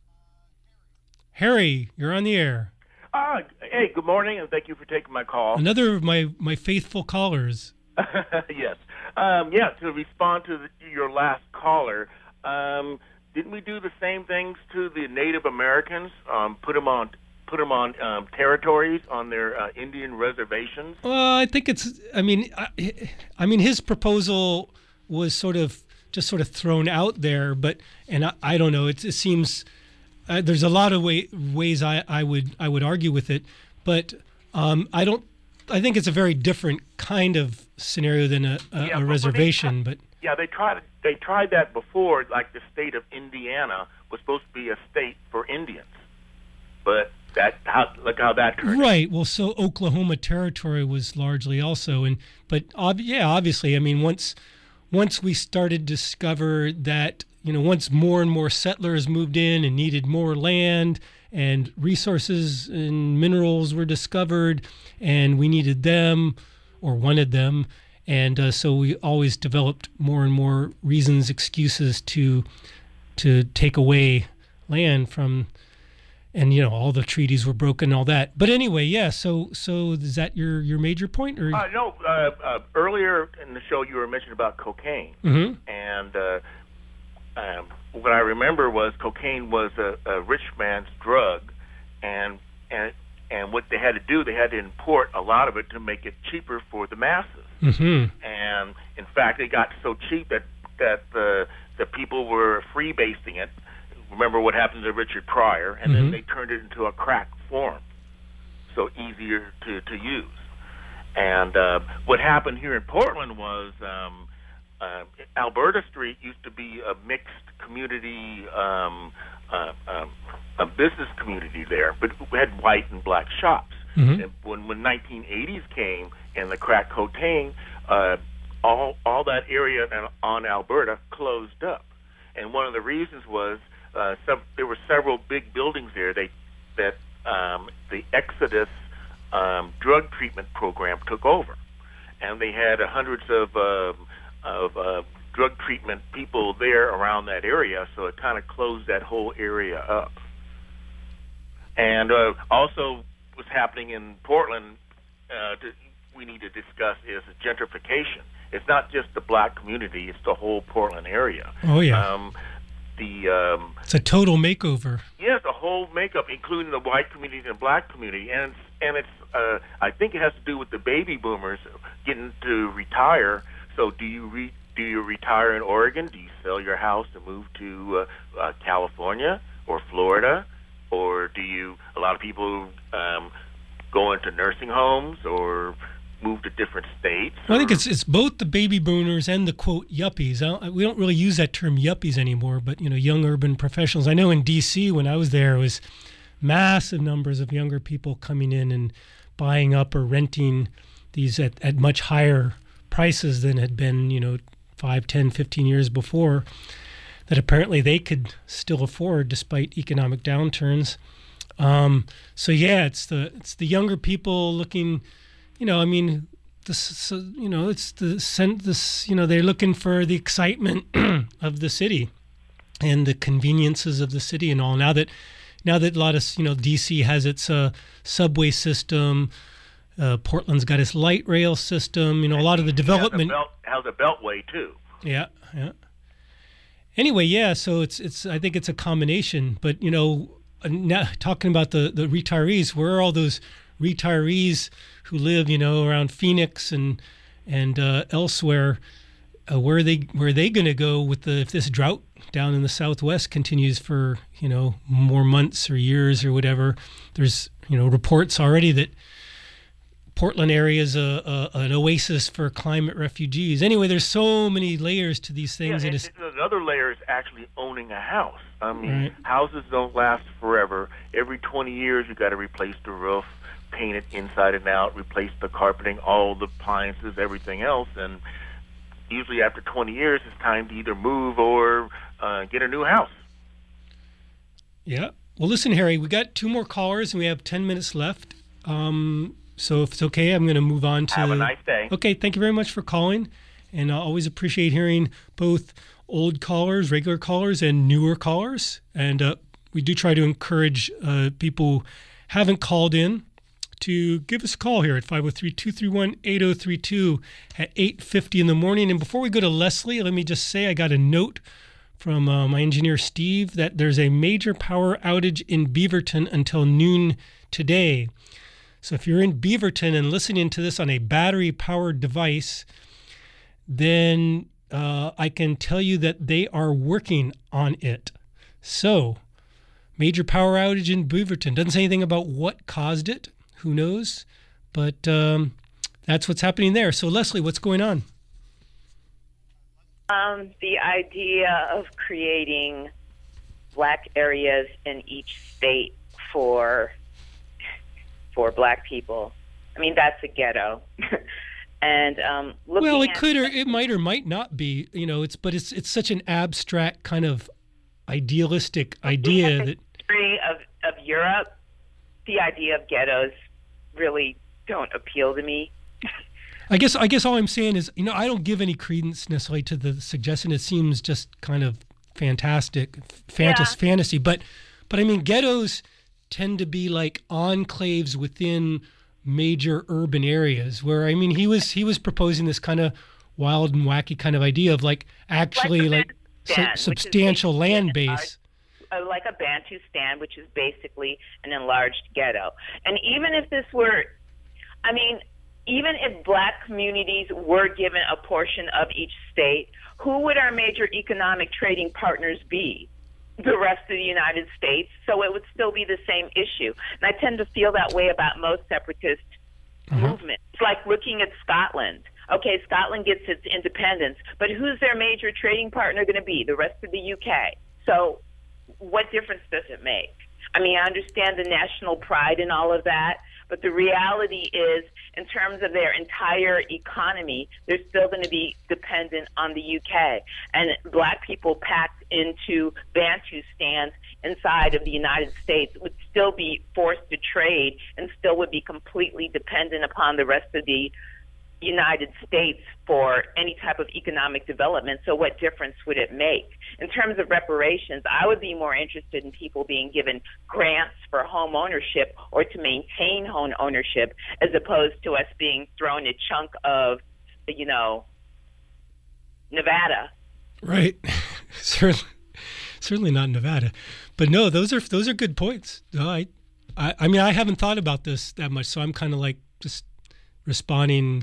Harry, you're on the air. Hey, good morning, and thank you for taking my call. Another of my faithful callers. Yes. To respond to your last caller, didn't we do the same things to the Native Americans? Put them on territories on their Indian reservations? I think it's. I mean, his proposal was sort of thrown out there, and I don't know. It seems there's a lot of ways I would argue with it, but I don't. I think it's a very different kind of scenario than a reservation. They tried that before. Like the state of Indiana was supposed to be a state for Indians, but look how that turned. Right. Well, so Oklahoma Territory was largely also, obviously. I mean, once we started to discover that, once more and more settlers moved in and needed more land and resources and minerals were discovered and we needed them or wanted them. And so we always developed more and more reasons, excuses to take away land from, and all the treaties were broken, all that. But anyway, yeah. So is that your major point? Or no. Earlier in the show, you were mentioning about cocaine, and what I remember was cocaine was a rich man's drug, and what they had to do, they had to import a lot of it to make it cheaper for the masses. And in fact, it got so cheap that the people were freebasing it. Remember what happened to Richard Pryor, and then they turned it into a crack form, so easier to use. And what happened here in Portland was Alberta Street used to be a mixed community, a business community there, but we had white and black shops. And when 1980s came and the crack cocaine, all that area on Alberta closed up, and one of the reasons was. There were several big buildings there that the Exodus drug treatment program took over, and they had hundreds of drug treatment people there around that area, so it kind of closed that whole area up. And also what's happening in Portland we need to discuss is gentrification. It's not just the black community, it's the whole Portland area. Oh, yeah. It's a total makeover. Yes, a whole makeup, including the white community and the black community, and it's. I think it has to do with the baby boomers getting to retire. So, do you retire in Oregon? Do you sell your house and move to California or Florida, or do you? A lot of people go into nursing homes or move to different states. Well, I think it's both the baby boomers and the quote yuppies. We don't really use that term yuppies anymore, but young urban professionals. I know in D.C. when I was there, it was massive numbers of younger people coming in and buying up or renting these at much higher prices than had been 5, 10, 15 years before, that apparently they could still afford despite economic downturns. So yeah, it's the younger people looking. It's they're looking for the excitement of the city and the conveniences of the city and all. Now that a lot of DC has its subway system, Portland's got its light rail system. A lot of the development has a beltway too. Yeah. Anyway, yeah. So it's I think it's a combination. But now talking about the retirees, where are all those retirees who live, around Phoenix and elsewhere? Where are they going to go if this drought down in the Southwest continues for more months or years or whatever? There's reports already that Portland area is an oasis for climate refugees. Anyway, there's so many layers to these things. Yeah, and another layer is actually owning a house. I mean, houses don't last forever. Every 20 years, you got to replace the roof, paint it inside and out, replace the carpeting, all the appliances, everything else. And usually after 20 years, it's time to either move or get a new house. Yeah. Well, listen, Harry, we got 2 more callers, and we have 10 minutes left. So if it's okay, I'm going to move on to... Have a nice day. Okay, thank you very much for calling. And I always appreciate hearing both old callers, regular callers, and newer callers. And we do try to encourage people who haven't called in to give us a call here at 503-231-8032 at 8:50 in the morning. And before we go to Leslie, let me just say I got a note from my engineer, Steve, that there's a major power outage in Beaverton until noon today. So if you're in Beaverton and listening to this on a battery-powered device, then I can tell you that they are working on it. So, major power outage in Beaverton. Doesn't say anything about what caused it. Who knows? But that's what's happening there. So, Leslie, what's going on? The idea of creating black areas in each state for black people. I mean, that's a ghetto. And well, it could, or it might, or might not be. You know, it's such an abstract kind of idealistic idea that. History of Europe, the idea of ghettos really don't appeal to me. I guess all I'm saying is, you know, I don't give any credence necessarily to the suggestion. It seems just kind of fantastic, fantasy. But I mean, ghettos tend to be like enclaves within major urban areas. Where I mean, he was proposing this kind of wild and wacky kind of idea of like actually like substantial land base. Like a Bantustan, which is basically an enlarged ghetto. And even if this were, I mean, even if black communities were given a portion of each state, who would our major economic trading partners be? The rest of the United States. So it would still be the same issue. And I tend to feel that way about most separatist movements. It's like looking at Scotland. Okay, Scotland gets its independence, but who's their major trading partner going to be? The rest of the UK. So what difference does it make? I mean, I understand the national pride and all of that, but the reality is, in terms of their entire economy, they're still going to be dependent on the UK. And black people packed into Bantustans inside of the United States would still be forced to trade and still would be completely dependent upon the rest of the United States for any type of economic development. So what difference would it make? In terms of reparations, I would be more interested in people being given grants for home ownership or to maintain home ownership as opposed to us being thrown a chunk of, you know, Nevada. Right. Certainly not Nevada. But no, those are good points. I mean, I haven't thought about this that much, so I'm kind of like just responding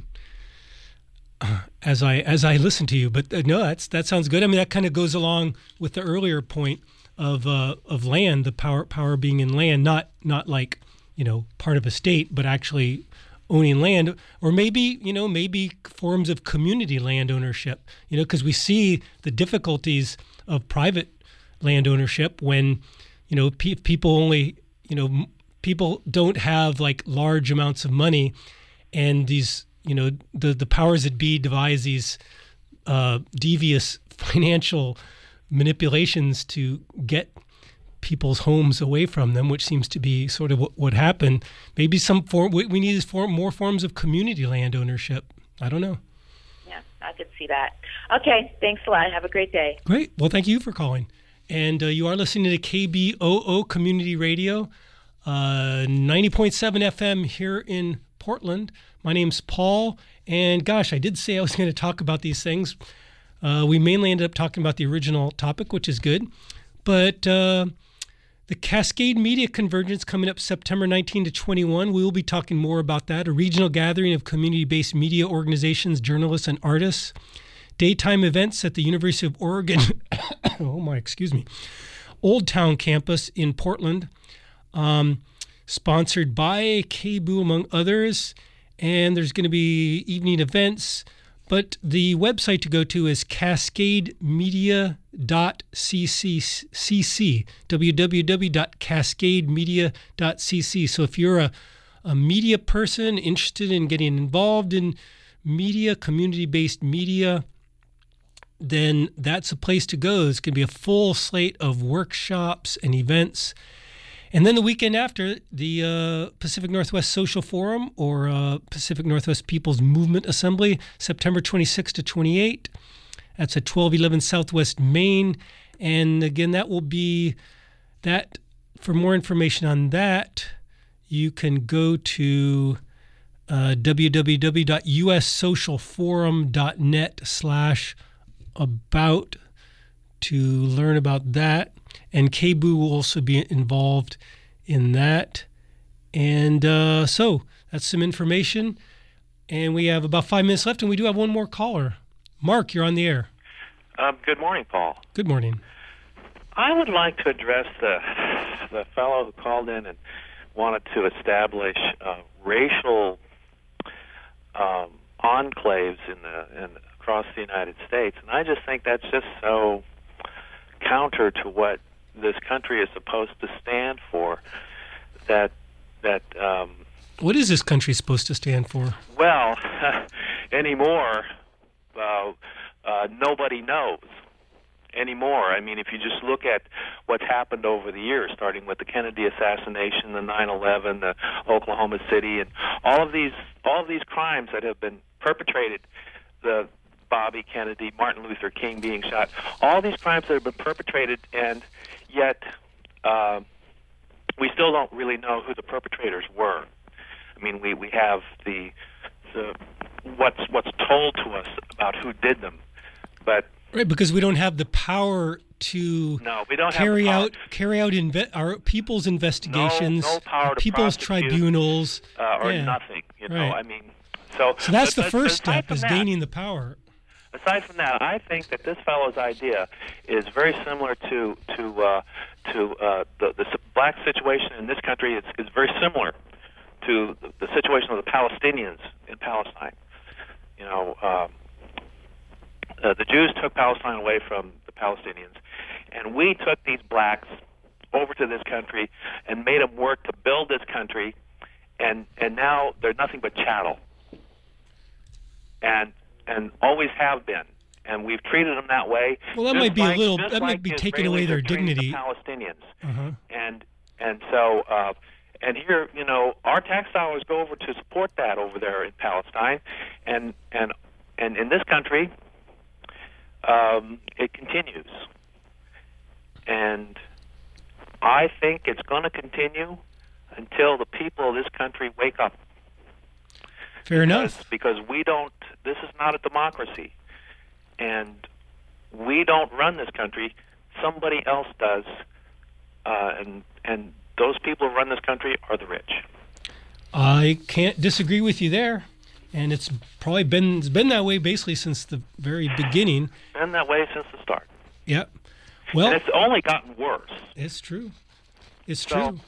as I listen to you. But no, that sounds good. I mean, that kind of goes along with the earlier point of land, the power being in land, not like, you know, part of a state, but actually owning land, or maybe forms of community land ownership, you know, because we see the difficulties of private land ownership when, you know, people only, you know, people don't have like large amounts of money, and these, you know, the powers that be devise these devious financial manipulations to get people's homes away from them, which seems to be sort of what happened. Maybe we need more forms of community land ownership. I don't know. Yeah, I could see that. Okay, thanks a lot. Have a great day. Great. Well, thank you for calling. And you are listening to KBOO Community Radio, 90.7 FM here in Portland. My name's Paul, and gosh, I did say I was going to talk about these things. We mainly ended up talking about the original topic, which is good. But the Cascade Media Convergence coming up September 19 to 21. We will be talking more about that. A regional gathering of community-based media organizations, journalists, and artists. Daytime events at the University of Oregon, Old Town campus in Portland, sponsored by KBOO, among others. and there's going to be evening events. But the website to go to is cascademedia.cc, www.cascademedia.cc. So if you're a media person interested in getting involved in media, community-based media, then that's a place to go. It's going to be a full slate of workshops and events. And then the weekend after, the Pacific Northwest Social Forum, or Pacific Northwest People's Movement Assembly, September 26 to 28. That's at 1211 Southwest Main. And again, that will be that. For more information on that, you can go to www.ussocialforum.net/about to learn about that. And KBOO will also be involved in that. And so that's some information. And we have about 5 minutes left, and we do have one more caller. Mark, you're on the air. Good morning, Paul. Good morning. I would like to address the fellow who called in and wanted to establish racial enclaves across the United States. And I just think that's just so counter to what this country is supposed to stand for. What is this country supposed to stand for? Well, anymore, nobody knows anymore. I mean, if you just look at what's happened over the years, starting with the Kennedy assassination, the 9/11, the Oklahoma City, and all of these crimes that have been perpetrated, the Bobby Kennedy, Martin Luther King being shot, all these crimes that have been perpetrated, and yet we still don't really know who the perpetrators were. I mean, we have the what's told to us about who did them, but right, because we don't have the power to carry out our people's investigations, no power to people's tribunals, or nothing. You know, right. I mean, so that's the first step, is gaining the power. Aside from that, I think that this fellow's idea is very similar to the black situation in this country. Is very similar to the situation of the Palestinians in Palestine. You know, the Jews took Palestine away from the Palestinians, and we took these blacks over to this country and made them work to build this country, and now they're nothing but chattel, and always have been, and we've treated them that way. Well, that might be that might be taking away their dignity. The Palestinians, and so. And here, you know, our tax dollars go over to support that over there in Palestine, and in this country, it continues. And I think it's going to continue until the people of this country wake up. Fair enough. Because we don't. This is not a democracy, and we don't run this country. Somebody else does, and those people who run this country are the rich. I can't disagree with you there, and it's probably been that way basically since the very beginning. Been that way since the start. Yep. Well, and it's only gotten worse. It's true. It's true.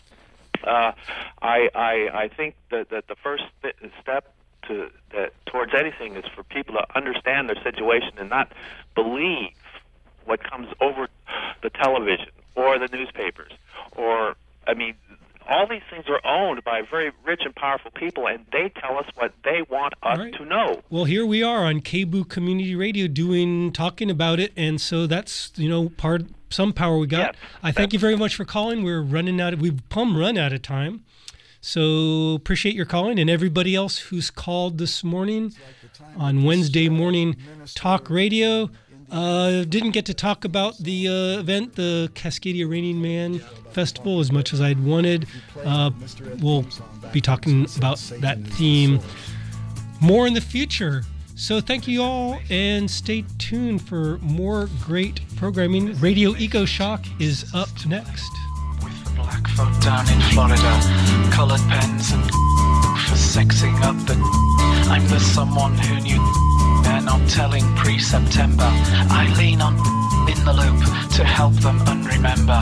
I think that the first step towards anything is for people to understand their situation and not believe what comes over the television or the newspapers, or, I mean, all these things are owned by very rich and powerful people, and they tell us what they want us to know. Well, here we are on KBOO Community Radio talking about it, and so that's, you know, some power we got. Yes, I thank you very much for calling. We've run out of time. So appreciate your calling, and everybody else who's called this morning on Wednesday morning talk radio. Didn't get to talk about the event, the Cascadia Raining Man Festival, as much as I'd wanted. We'll be talking about that theme more in the future. So thank you all, and stay tuned for more great programming. Radio Eco Shock is up next. With the black folk down in Florida, colored pens and for sexing up the I'm the someone who knew they're not telling pre-September. I lean on in the loop to help them unremember.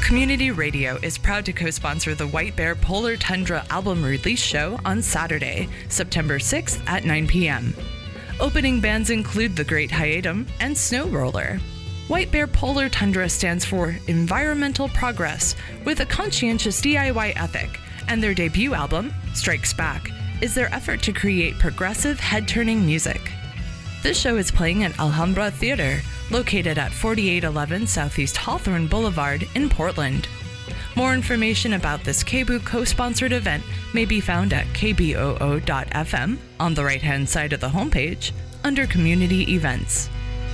Community Radio is proud to co-sponsor the White Bear Polar Tundra album release show on Saturday, September 6th at 9 p.m. Opening bands include The Great Hiatum and Snow Roller. White Bear Polar Tundra stands for environmental progress with a conscientious DIY ethic, and their debut album, Strikes Back, is their effort to create progressive, head-turning music. This show is playing at Alhambra Theater, located at 4811 Southeast Hawthorne Boulevard in Portland. More information about this KBOO co-sponsored event may be found at kboo.fm on the right-hand side of the homepage under Community Events.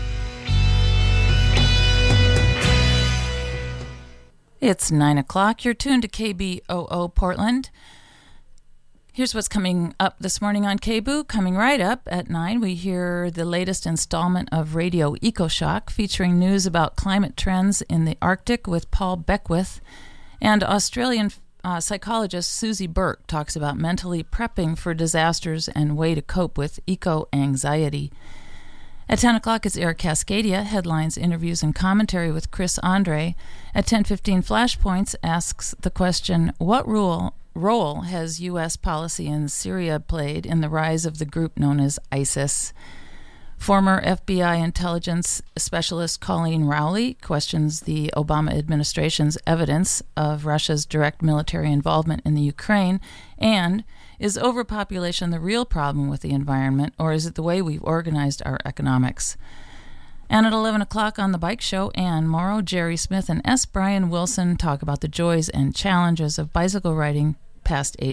It's 9 o'clock. You're tuned to KBOO Portland. Here's what's coming up this morning on KBOO. Coming right up at 9, we hear the latest installment of Radio EcoShock, featuring news about climate trends in the Arctic with Paul Beckwith. And Australian psychologist Susie Burke talks about mentally prepping for disasters and way to cope with eco-anxiety. At 10 o'clock, it's Eric Cascadia, headlines, interviews, and commentary with Chris Andre. At 10:15, Flashpoints asks the question, what role has U.S. policy in Syria played in the rise of the group known as ISIS? Former FBI intelligence specialist Colleen Rowley questions the Obama administration's evidence of Russia's direct military involvement in the Ukraine. And is overpopulation the real problem with the environment, or is it the way we've organized our economics? And at 11 o'clock on The Bike Show, Ann Morrow, Jerry Smith, and S. Brian Wilson talk about the joys and challenges of bicycle riding past